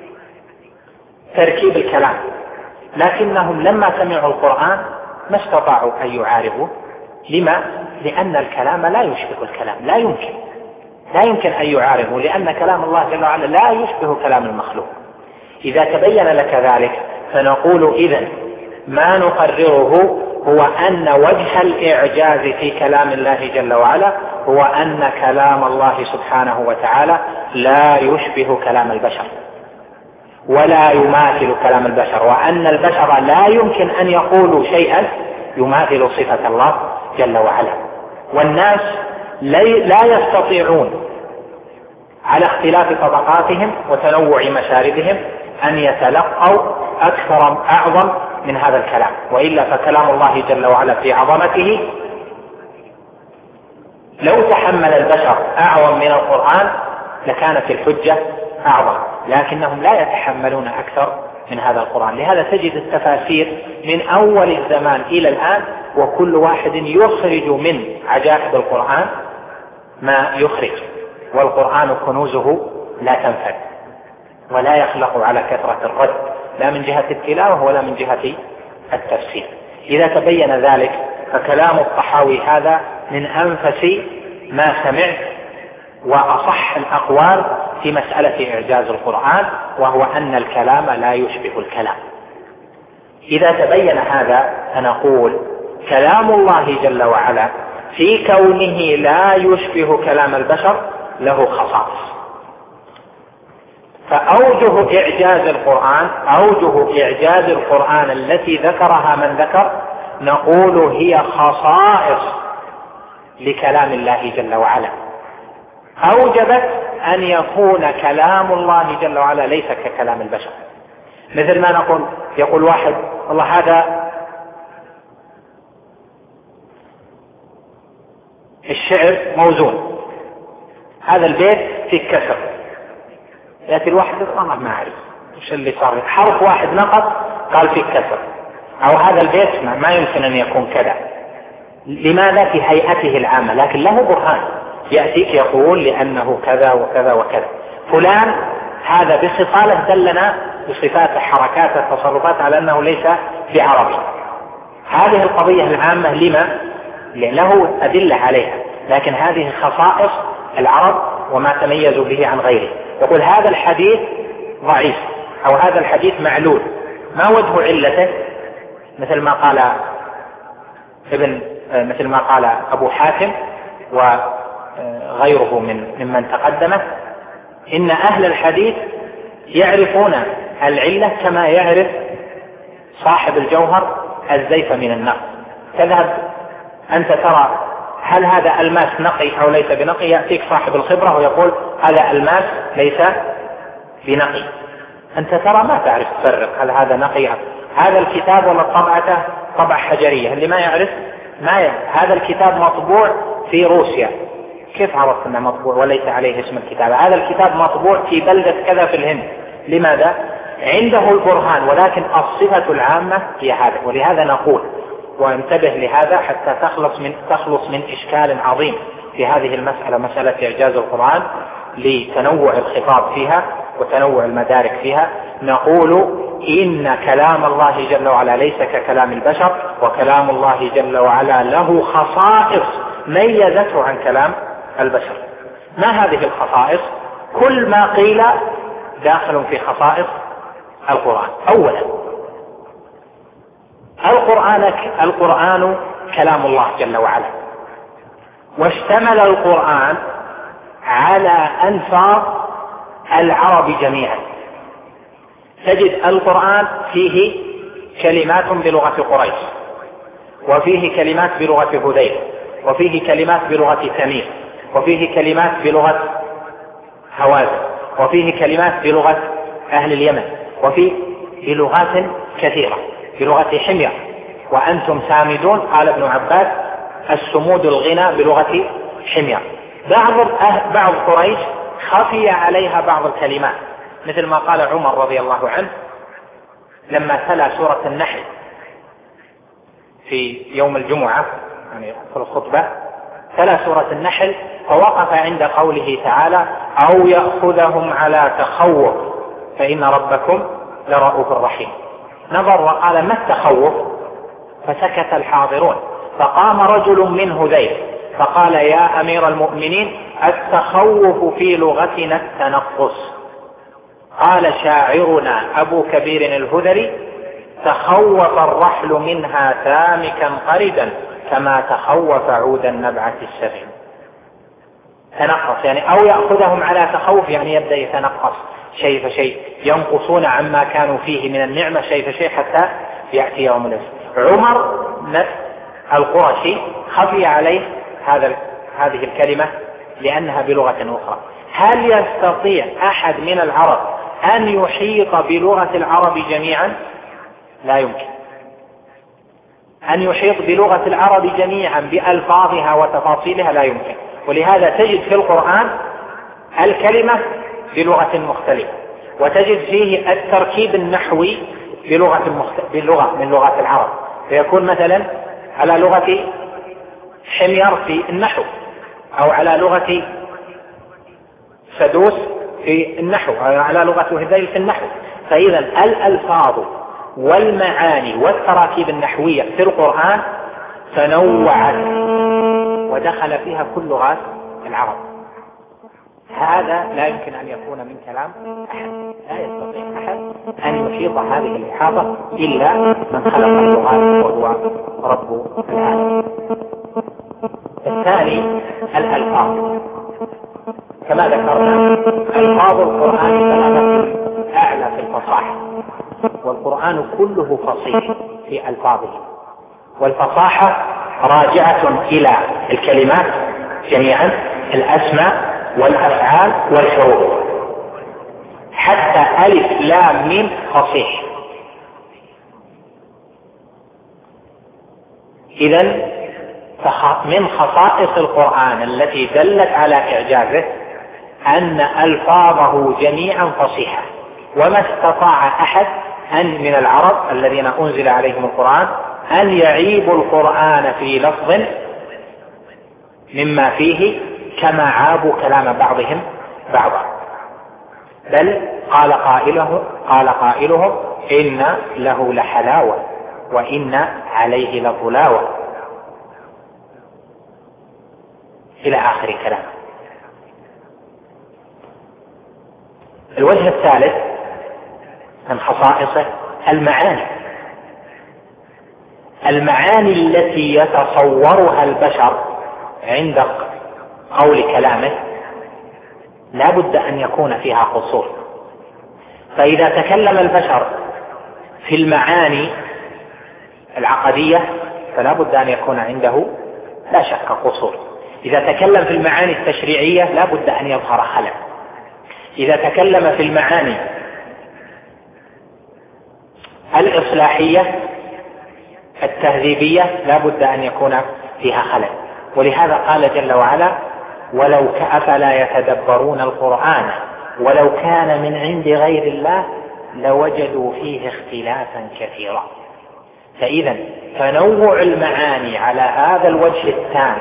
تركيب الكلام، لكنهم لما سمعوا القرآن ما استطاعوا أن يعارضوا. لما؟ لأن الكلام لا يشبه الكلام، لا يمكن أن يعارضوا، لأن كلام الله جل وعلا لا يشبه كلام المخلوق. إذا تبين لك ذلك فنقول إذن ما نقرره هو أن وجه الإعجاز في كلام الله جل وعلا هو أن كلام الله سبحانه وتعالى لا يشبه كلام البشر ولا يماثل كلام البشر، وأن البشر لا يمكن أن يقولوا شيئا يماثل صفة الله جل وعلا. والناس لا يستطيعون على اختلاف طبقاتهم وتنوع مشاربهم أن يتلقوا أكثر أعظم من هذا الكلام، وإلا فكلام الله جل وعلا في عظمته لو تحمل البشر أعظم من القرآن لكانت الحجة أعظم، لكنهم لا يتحملون أكثر من هذا القرآن. لهذا تجد التفاسير من أول الزمان إلى الآن وكل واحد يخرج من عجائب القرآن ما يخرج، والقرآن كنوزه لا تنفد ولا يخلق على كثرة الرد، لا من جهة التلاوة ولا من جهة التفسير. إذا تبين ذلك فكلام الطحاوي هذا من أنفس ما سمعت وأصح الأقوال في مسألة إعجاز القرآن، وهو أن الكلام لا يشبه الكلام. إذا تبين هذا فنقول كلام الله جل وعلا في كونه لا يشبه كلام البشر له خصائص. فأوجه إعجاز القرآن التي ذكرها من ذكر نقول هي خصائص لكلام الله جل وعلا، أوجبت أن يكون كلام الله جل وعلا ليس ككلام البشر. مثل ما يقول واحد والله هذا الشعر موزون، هذا البيت فيه كسر، يأتي الواحد والله ما أعرف وش اللي صار، حرف واحد نقص قال فيه كسر، أو هذا البيت ما يمكن أن يكون كذا. لماذا؟ في هيئته العامة، لكن له برهان يأتيك يقول لأنه كذا وكذا وكذا. فلان هذا بخصاله دلنا بصفات حركات تصرفات على أنه ليس بعربي. هذه القضية العامة لما؟ له أدلة عليها، لكن هذه خصائص العرب وما تميزوا به عن غيره. يقول هذا الحديث ضعيف أو هذا الحديث معلول، ما وجه علته؟ مثل ما قال أبو حاتم وغيره ممن تقدمه، إن أهل الحديث يعرفون العلة كما يعرف صاحب الجوهر الزيف من النار. تذهب أنت ترى هل هذا الماس نقي أو ليس بنقي، يأتيك صاحب الخبرة ويقول هذا الماس ليس بنقي، أنت ترى ما تعرف تفرق هل هذا نقي. هذا الكتاب ولا طبعته طبع حجرية، اللي ما يعرف هذا الكتاب مطبوع في روسيا، كيف عرفت أنه مطبوع وليس عليه اسم الكتاب؟ هذا الكتاب مطبوع في بلدة كذا في الهند. لماذا؟ عنده البرهان، ولكن الصفة العامة هي هذا. ولهذا نقول وانتبه لهذا حتى تخلص من إشكال عظيم في هذه المسألة، مسألة إعجاز القرآن لتنوع الخطاب فيها وتنوع المدارك فيها. نقول إن كلام الله جل وعلا ليس ككلام البشر، وكلام الله جل وعلا له خصائص ميزته عن كلام البشر. ما هذه الخصائص؟ كل ما قيل داخل في خصائص القرآن. أولا القرآن كلام الله جل وعلا، واشتمل القرآن على ألفاظ العرب جميعا. تجد القرآن فيه كلمات بلغة قريش، وفيه كلمات بلغة هذيل، وفيه كلمات بلغة تميم، وفيه كلمات بلغة هوازن، وفيه كلمات بلغة أهل اليمن، وفيه بلغات كثيرة، بلغة حمير. وأنتم سامدون قال ابن عباس السمود الغنى بلغة حمير. بعض قريش خفي عليها بعض الكلمات، مثل ما قال عمر رضي الله عنه لما تلا سورة النحل في يوم الجمعة، يعني في الخطبة تلا سورة النحل، فوقف عند قوله تعالى أو يأخذهم على تخوف فإن ربكم لرؤوف رحيم. نظر وقال ما التخوف؟ فسكت الحاضرون، فقام رجل من هذيل فقال يا أمير المؤمنين التخوف في لغتنا التنقص. قال شاعرنا أبو كبير الهذلي تخوف الرحل منها سامكا قردا كما تخوف عود النبعة السفين. تنقص يعني أو يأخذهم على تخوف، يعني يبدأ يتنقص شيء فشيء، ينقصون عما كانوا فيه من النعمة شيء فشيء حتى يأتي يوم الأسر. عمر نفس القرشي خفي عليه هذه الكلمة لأنها بلغة أخرى. هل يستطيع أحد من العرب أن يحيط بلغة العرب جميعا؟ لا يمكن أن يحيط بلغة العرب جميعا بألفاظها وتفاصيلها، لا يمكن. ولهذا تجد في القرآن الكلمة بلغة مختلفة، وتجد فيه التركيب النحوي بلغة من لغات العرب، فيكون مثلا على لغة حمير في النحو، أو على لغة سدوس في النحو، أو على لغة هذيل في النحو. فإذا الألفاظ والمعاني والتراكيب النحوية في القرآن تنوعت ودخل فيها كل لغات العرب. هذا لا يمكن أن يكون من كلام أحد، لا يستطيع أحد أن يحيط هذه الإحاطة إلا من خلق اللغات وهو رب العالمين. الثاني الألفاظ. كما ذكرنا ألفاظ القرآن ثلاثة أعلى في الفصاحة، والقرآن كله فصيح في ألفاظه، والفصاحة راجعة إلى الكلمات جميعا، الأسماء والأفعال والحروف، حتى ألف لام ميم فصيح. إذن من خصائص القرآن التي دلت على إعجازه أن ألفاظه جميعا فصيحة، وما استطاع أحد أن من العرب الذين أنزل عليهم القرآن أن يعيبوا القرآن في لفظ مما فيه كما عابوا كلام بعضهم بعضا، بل قال قائلهم إن له لحلاوة وإن عليه لطلاوة إلى آخر كلام. الوجه الثالث من خصائصه المعاني التي يتصورها البشر عند قول كلامه لا بد أن يكون فيها قصور. فإذا تكلم البشر في المعاني العقدية فلا بد أن يكون عنده لا شك قصور. إذا تكلم في المعاني التشريعية لا بد أن يظهر خلل. إذا تكلم في المعاني الإصلاحية التهذيبية لا بد أن يكون فيها خلل. ولهذا قال جل وعلا ولو أفلا يتدبرون القرآن ولو كان من عند غير الله لوجدوا فيه اختلافا كثيرا. فإذا تنوع المعاني على هذا الوجه التام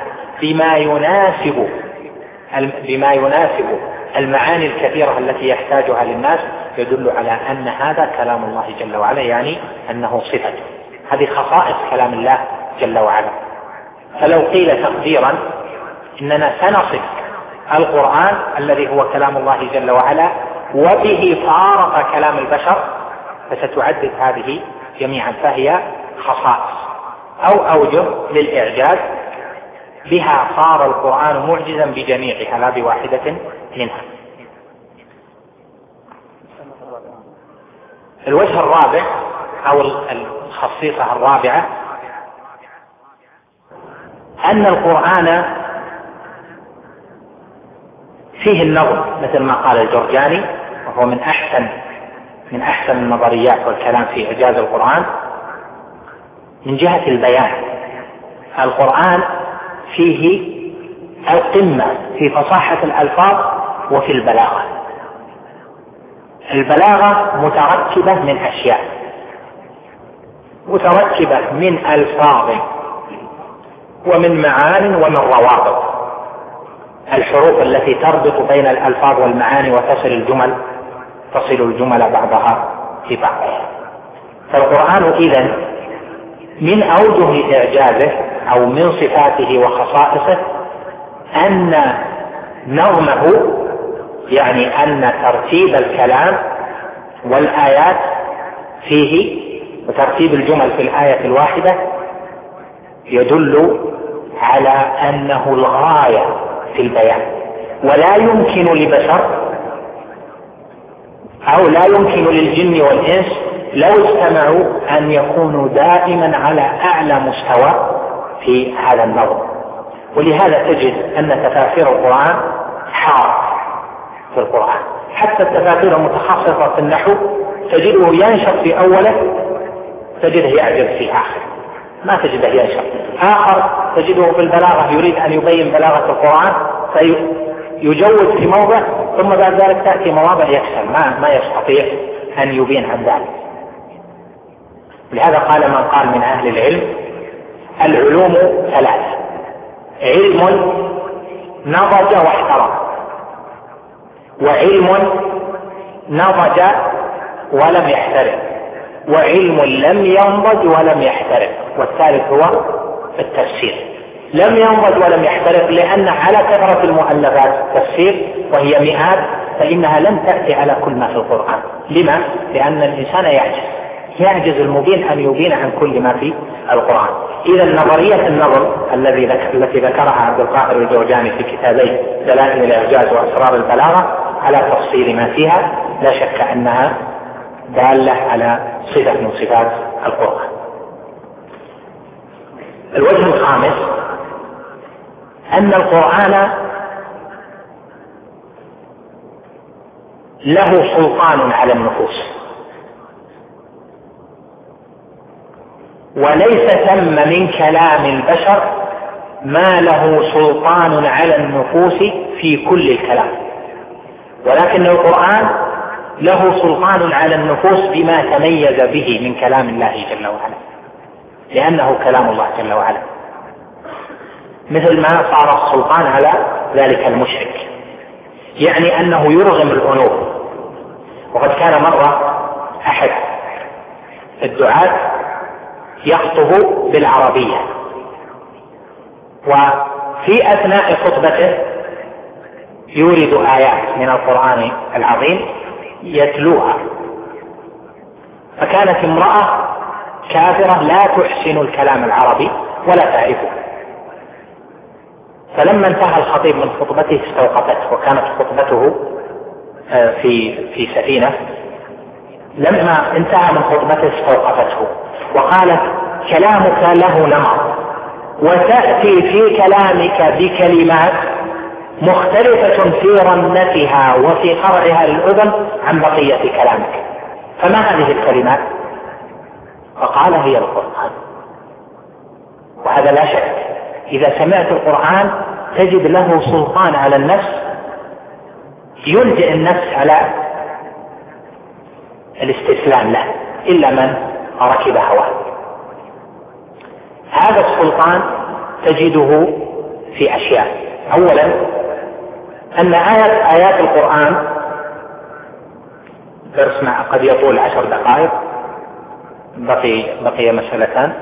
بما يناسب المعاني الكثيرة التي يحتاجها للناس يدل على أن هذا كلام الله جل وعلا، يعني أنه صفته. هذه خصائص كلام الله جل وعلا. فلو قيل تقديرا إننا سنصف القرآن الذي هو كلام الله جل وعلا وبه فارق كلام البشر فستعدد هذه جميعا، فهي خصائص أو أوجه للإعجاز بها صار القرآن معجزا بجميعها لا بواحدة منها. الوجه الرابع أو الخصيصة الرابعة أن القرآن فيه النظم مثل ما قال الجرجاني، وهو من أحسن النظريات والكلام في إعجاز القرآن من جهة البيان. القرآن فيه القمة في فصاحة الألفاظ وفي البلاغة. البلاغة متركبة من أشياء، متركبة من ألفاظ ومن معان ومن روابط. الحروف التي تربط بين الألفاظ والمعاني تصل الجمل بعضها في بعض. فالقرآن إذن من أوجه إعجازه أو من صفاته وخصائصه أن نظمه، يعني أن ترتيب الكلام والآيات فيه وترتيب الجمل في الآية الواحدة يدل على أنه الغاية في البيان. ولا يمكن لبشر أو لا يمكن للجن والإنس لو اجتمعوا أن يكونوا دائما على أعلى مستوى في هذا النظم. ولهذا تجد أن تفاسير القرآن حار في القرآن، حتى التفاسير المتخصصة في النحو تجده ينشط في أوله تجده يعجز في آخر، ما تجده ينشط. آخر تجده في البلاغة يريد أن يبين بلاغة القرآن فيجود في موضع ثم بعد ذلك تأتي مواضع يكسل ما يستطيع أن يبين عن ذلك. لهذا قال من قال من أهل العلم العلوم ثلاثة: علم نضج واحترم، وعلم نضج ولم يحترم، وعلم لم ينضج ولم يحترم. والثالث هو التفسير. لم ينضج ولم يحترم لأن على كثرة المؤلفات تفسير وهي مئات فإنها لن تأتي على كل ما في القرآن. لما؟ لأن الإنسان يعجز المبين أن يبين عن كل ما في القرآن. إذا نظرية النظر التي ذكرها عبد القاهر الجرجاني في كتابي دلائل الإعجاز وأسرار البلاغة على تفصيل ما فيها لا شك أنها دالة على صفة من صفات القرآن. الوجه الخامس أن القرآن له سلطان على النفوس، وليس ثم من كلام البشر ما له سلطان على النفوس في كل الكلام، ولكن القرآن له سلطان على النفوس بما تميز به من كلام الله جل وعلا، لأنه كلام الله جل وعلا، مثل ما صار السلطان على ذلك المشرك، يعني أنه يرغم الأنوف. وقد كان مرة أحد الدعاة يخطب بالعربية، وفي أثناء خطبته يورد آيات من القرآن العظيم يتلوها، فكانت امرأة كافرة لا تحسن الكلام العربي ولا تعرفه، فلما انتهى الخطيب من خطبته استوقفته، وكانت خطبته في سفينة. لما انتهى من خطبته استوقفته وقالت: كلامك له نمط، وتأتي في كلامك بكلمات مختلفة في رنتها وفي قرعها للأذن عن بقية كلامك، فما هذه الكلمات؟ فقال: هي القرآن. وهذا لا شك إذا سمعت القرآن تجد له سلطان على النفس، يلجئ النفس على الاستسلام له إلا من ركب هواه. هذا السلطان تجده في أشياء. أولا أن آيات القرآن، درس قد يطول 10 دقائق، بقي مسألتان.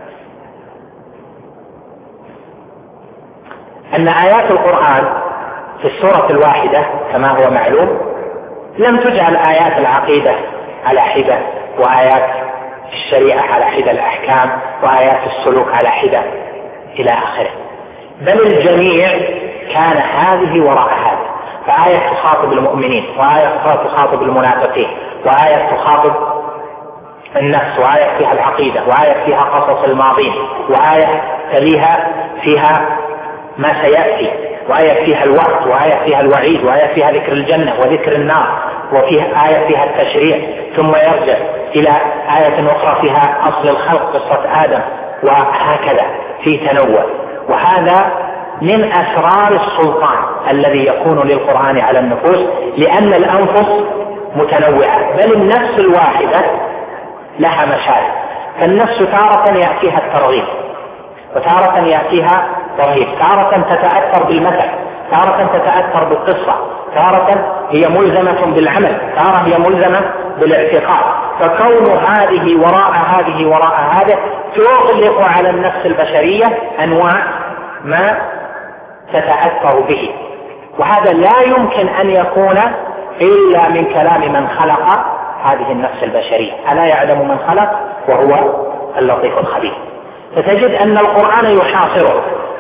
أن آيات القرآن في السورة الواحدة كما هو معلوم لم تجعل آيات العقيدة على حدة، وآيات الشريعة على حدة الأحكام، وآيات السلوك على حدة إلى آخره، بل الجميع كان هذه وراء هذه. فآية تخاطب المؤمنين، وآية تخاطب المنافقين، وآية تخاطب النفس، وآية فيها العقيدة، وآية فيها قصص الماضين، وآية تليها فيها ما سيأتي، وآية فيها الوقت، وآية فيها الوعيد، وآية فيها ذكر الجنة وذكر النار، وفيها آية فيها التشريع، ثم يرجع إلى آية أخرى فيها أصل الخلق قصة آدم، وهكذا في تنوع. وهذا من أسرار السلطان الذي يكون للقرآن على النفوس، لأن الأنفس متنوعة، بل النفس الواحدة لها مشاعر. فالنفس تارة يأتيها الترغيب، وتارة يأتيها ترهيب، تارة تتأثر بالمثل، تارة تتأثر بالقصة، تارة هي ملزمة بالعمل، تارة هي ملزمة بالاعتقاد. فكون هذه وراء هذه وراء هذا تغلق على النفس البشرية أنواع ما تتأثر به، وهذا لا يمكن أن يكون إلا من كلام من خلق هذه النفس البشرية. ألا يعلم من خلق وهو اللطيف الخبير. فتجد أن القرآن يحاصره،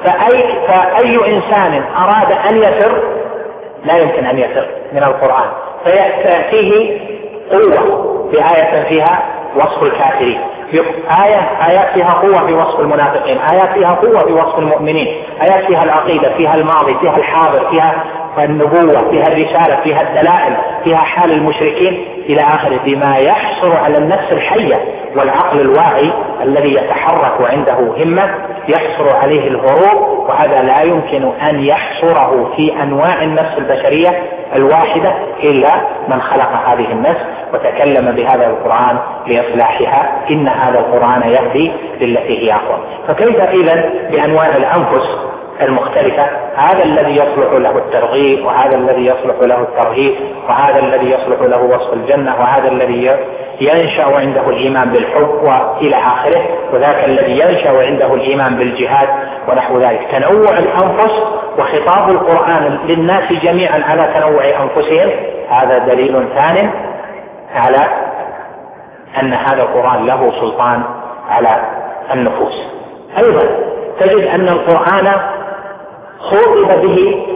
فأي إنسان أراد أن يفر لا يمكن أن يفر من القرآن، فيأتيه قوة بآية فيها وصف الكافرين، آيات فيها قوة في وصف المنافقين، آيات فيها قوة في وصف المؤمنين، آيات فيها العقيدة، فيها الماضي، فيها الحاضر، فيها النبوة، فيها الرسالة، فيها الدلائل، فيها حال المشركين إلى آخره، بما يحصر على النفس الحية والعقل الواعي الذي يتحرك عنده همة يحصر عليه الهروب. وهذا لا يمكن أن يحصره في أنواع النفس البشرية الواحدة إلا من خلق هذه النفس وتكلم بهذا القرآن لإصلاحها. إن هذا القرآن يهدي للتي هي أقوم. فكيف إذن بأنواع الأنفس المختلفة؟ هذا الذي يصلح له الترغيب، وهذا الذي يصلح له الترهيب، وهذا الذي يصلح له وصف الجنة، وهذا الذي ينشأ عنده الإيمان بالحب وإلى آخره، وذاك الذي ينشأ عنده الإيمان بالجهاد ونحو ذلك. تنوع الأنفس وخطاب القرآن للناس جميعا على تنوع أنفسهم هذا دليل ثان على أن هذا القرآن له سلطان على النفوس. أيضا تجد أن القرآن خوطب به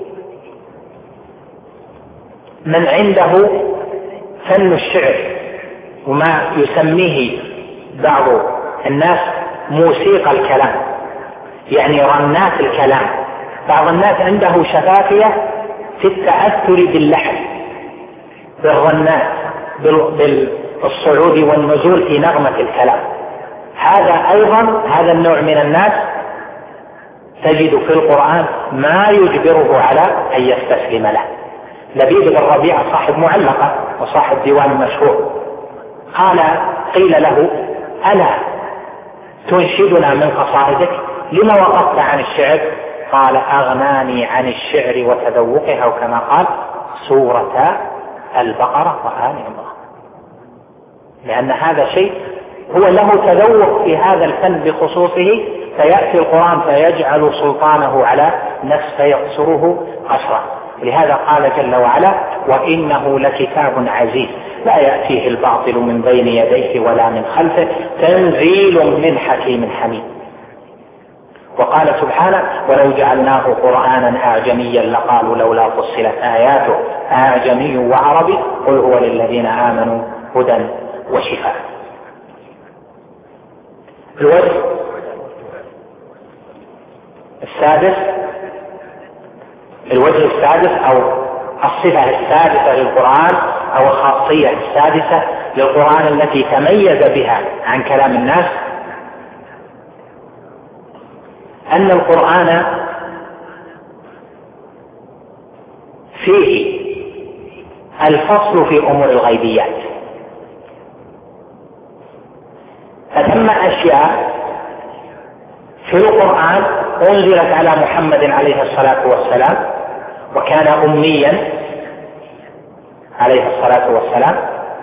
من عنده فن الشعر وما يسميه بعض الناس موسيقى الكلام، يعني رنات الكلام. بعض الناس عنده شفافية في التأثر باللحن، بالرنات، بالصعود والنزول في نغمة الكلام. هذا أيضا هذا النوع من الناس تجد في القرآن ما يجبره على أن يستسلم له. لبيد بن ربيعة صاحب معلقة وصاحب ديوان مشهور قيل له: ألا تنشدنا من قصائدك؟ لما وقفت عن الشعر؟ قال: أغناني عن الشعر وتذوقها، وكما قال سورة البقرة وآل عمران، لأن هذا شيء هو له تذوق في هذا الفن بخصوصه، فيأتي القرآن فيجعل سلطانه على نفس فيقصره قصرا. لهذا قال جل وعلا: وإنه لكتاب عزيز لا يأتيه الباطل من بين يديه ولا من خلفه تنزيل من حكيم حميد. وقال سبحانه: ولو جعلناه قرآنا أعجميا لقالوا لولا فصلت آياته أعجمي وعربي قل هو للذين آمنوا هدى وشفاء. الوجه السادس أو الصفة السادسة للقرآن أو الخاصية السادسة للقرآن التي تميز بها عن كلام الناس أن القرآن فيه الفصل في أمور الغيبيات. فثم أشياء في القرآن أنزلت على محمد عليه الصلاة والسلام وكان أميا عليه الصلاة والسلام،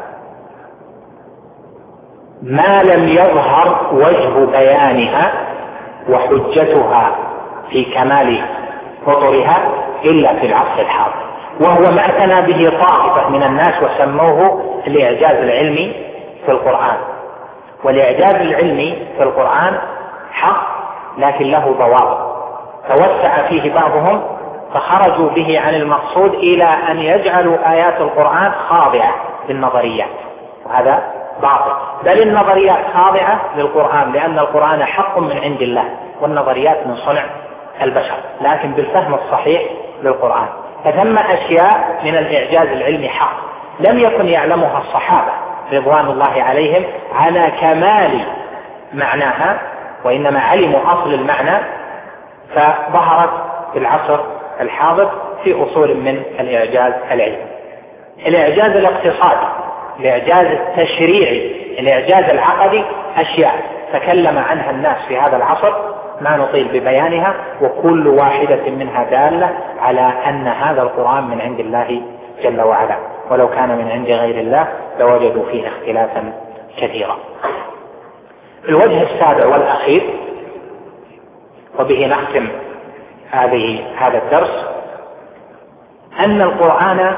ما لم يظهر وجه بيانها وحجتها في كمال خطرها إلا في العصر الحاضر، وهو ما اعتنى به طائفة من الناس وسموه الإعجاز العلمي في القرآن. والإعجاز العلمي في القرآن حق لكن له ضوابط، توسع فيه بعضهم فخرجوا به عن المقصود إلى أن يجعلوا آيات القرآن خاضعة للنظريات، وهذا باطل. بل النظريات خاضعة للقرآن لأن القرآن حق من عند الله والنظريات من صنع البشر، لكن بالفهم الصحيح للقرآن. فثم أشياء من الإعجاز العلمي حق لم يكن يعلمها الصحابة رضوان الله عليهم على كمال معناها، وإنما علموا أصل المعنى فظهرت في العصر الحاضر في أصول من الإعجاز العلمي. الإعجاز الاقتصادي، الإعجاز التشريعي، الإعجاز العقدي، أشياء تكلم عنها الناس في هذا العصر ما نطيل ببيانها، وكل واحدة منها دالة على أن هذا القرآن من عند الله جل وعلا، ولو كان من عند غير الله لوجدوا فيه اختلافا كثيرا. الوجه السابع والأخير وبه نختم هذا الدرس، أن القرآن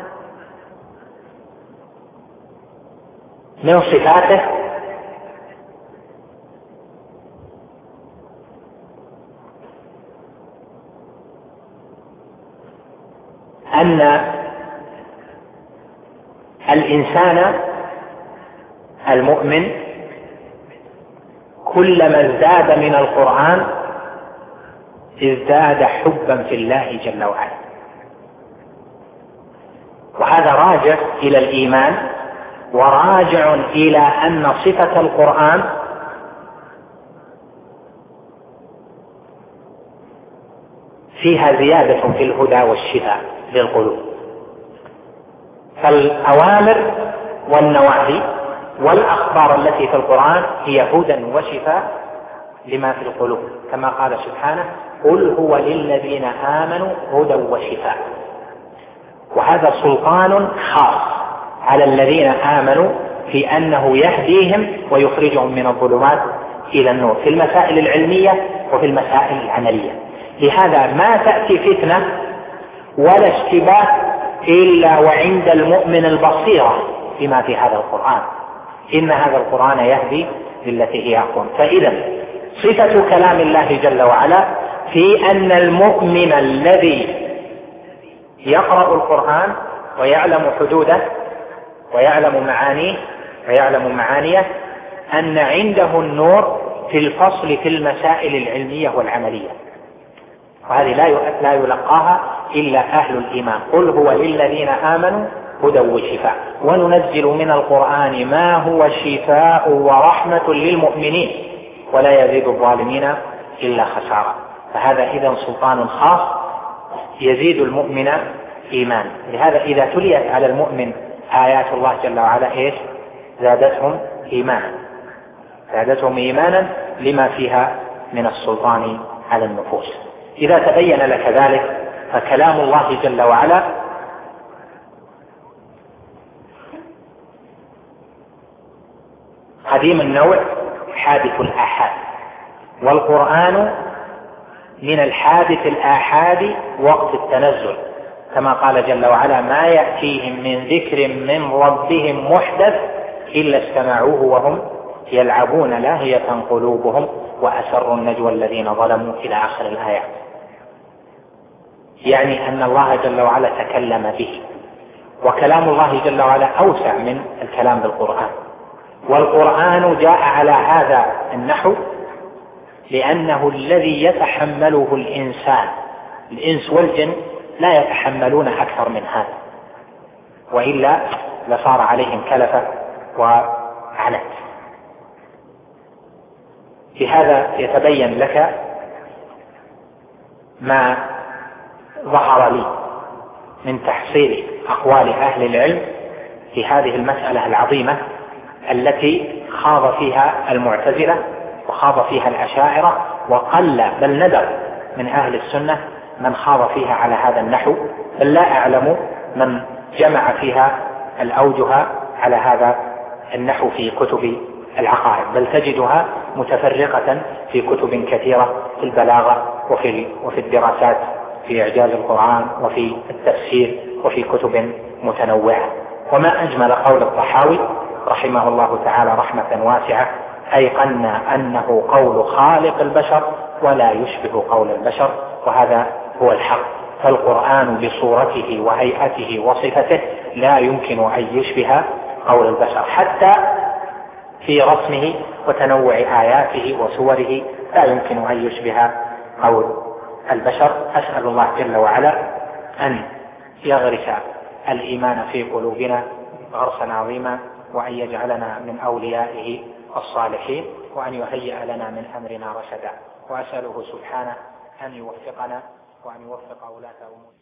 من صفاته أن الإنسان المؤمن كلما ازداد من القرآن ازداد حبا في الله جل وعلا، وهذا راجع إلى الإيمان وراجع إلى أن صفة القرآن فيها زيادة في الهدى والشفاء للقلوب. فالأوامر والنواهي والأخبار التي في القرآن هي هدى وشفاء لما في القلوب، كما قال سبحانه: قل هو للذين آمنوا هدى وشفاء. وهذا سلطان خاص على الذين آمنوا في أنه يهديهم ويخرجهم من الظلمات إلى النور في المسائل العلمية وفي المسائل العملية. لهذا ما تأتي فتنة ولا اشتباه إلا وعند المؤمن البصيرة بما في هذا القرآن. إن هذا القرآن يهدي للتي هي أقوم. فإذا صفة كلام الله جل وعلا في أن المؤمن الذي يقرأ القرآن ويعلم حدوده ويعلم معانيه ويعلم معانيه أن عنده النور في الفصل في المسائل العلمية والعملية، وهذه لا يلقاها إلا أهل الإيمان. قل هو للذين آمنوا هدى وشفاء وننزل من القرآن ما هو شفاء ورحمة للمؤمنين ولا يزيد الظالمين إلا خسارة. فهذا إذن سلطان خاص يزيد المؤمن إيمان. لهذا إذا تليت على المؤمن آيات الله جل وعلا زادتهم إيمانا لما فيها من السلطان على النفوس. إذا تبين لك ذلك فكلام الله جل وعلا قديم النوع حادث الآحاد، والقرآن من الحادث الآحاد وقت التنزل، كما قال جل وعلا ما يأتيهم من ذكر من ربهم محدث إلا استمعوه وهم يلعبون لاهية قلوبهم وأسروا النجوى الذين ظلموا إلى آخر الآيات. يعني أن الله جل وعلا تكلم به، وكلام الله جل وعلا أوسع من الكلام بالقرآن. والقرآن جاء على هذا النحو لأنه الذي يتحمله الإنس والجن لا يتحملون أكثر من هذا، وإلا لصار عليهم كلفة وعنت. في هذا يتبين لك ما ظهر لي من تحصيل أقوال أهل العلم في هذه المسألة العظيمة التي خاض فيها المعتزلة وخاض فيها الأشاعرة، وقل بل ندر من أهل السنة من خاض فيها على هذا النحو، بل لا أعلم من جمع فيها الأوجه على هذا النحو في كتب العقائد، بل تجدها متفرقة في كتب كثيرة في البلاغة وفي الدراسات في إعجاز القرآن وفي التفسير وفي كتب متنوعة. وما أجمل قول الطحاوي رحمه الله تعالى رحمة واسعة: أيقنا أنه قول خالق البشر ولا يشبه قول البشر. وهذا هو الحق، فالقرآن بصورته وهيئته وصفته لا يمكن أن يشبه قول البشر، حتى في رسمه وتنوع آياته وسوره لا يمكن أن يشبه قول البشر. أسأل الله جل وعلا أن يغرس الإيمان في قلوبنا غرسا عظيما، وأن يجعلنا من أوليائه الصالحين، وأن يهيئ لنا من أمرنا رشدا. وأسأله سبحانه أن يوفقنا وأن يوفق ولاة أمورنا.